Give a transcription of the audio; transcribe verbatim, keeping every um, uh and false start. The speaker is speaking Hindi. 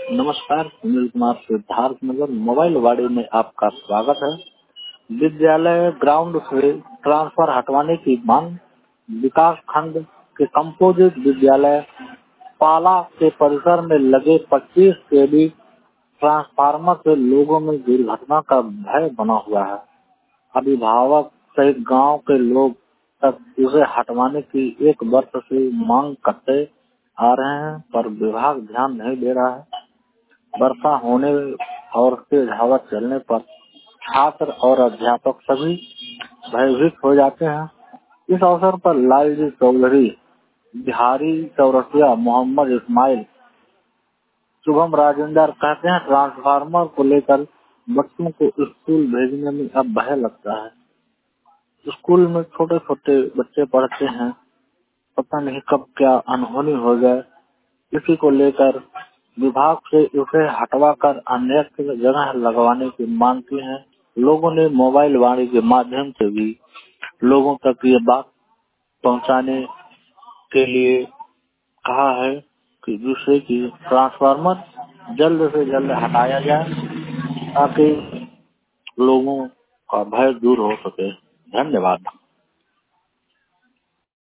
नमस्कार, सुनील कुमार सिद्धार्थ नगर मोबाइल वाड़ी में आपका स्वागत है। विद्यालय ग्राउंड से ट्रांसफर हटवाने की मांग। विकास खंड के कंपोजिट विद्यालय पाला के परिसर में लगे पच्चीस केवी ट्रांसफार्मर से लोगों में दुर्घटना का भय बना हुआ है। अभिभावक सहित गांव के लोग तक इसे हटवाने की एक वर्ष से मांग करते आ रहे हैं, पर विभाग ध्यान नहीं दे रहा है। वर्षा होने और तेज हवा चलने पर छात्र और अध्यापक सभी भयभीत हो जाते हैं। इस अवसर पर लालजी चौधरी, बिहारी चौरसिया, मोहम्मद इस्माइल, शुभम राजेंद्र कहते हैं, ट्रांसफार्मर को लेकर बच्चों को स्कूल भेजने में अब भय लगता है। स्कूल में छोटे छोटे बच्चे पढ़ते हैं, पता नहीं कब क्या अनहोनी हो जाए। इसी को लेकर विभाग से इसे हटवा कर अन्य जगह लगवाने की मांग की है। लोगों ने मोबाइल वाणी के माध्यम से भी लोगों तक ये बात पहुंचाने के लिए कहा है कि जिससे कि ट्रांसफार्मर जल्द से जल्द हटाया जाए ताकि लोगों का भय दूर हो सके। धन्यवाद।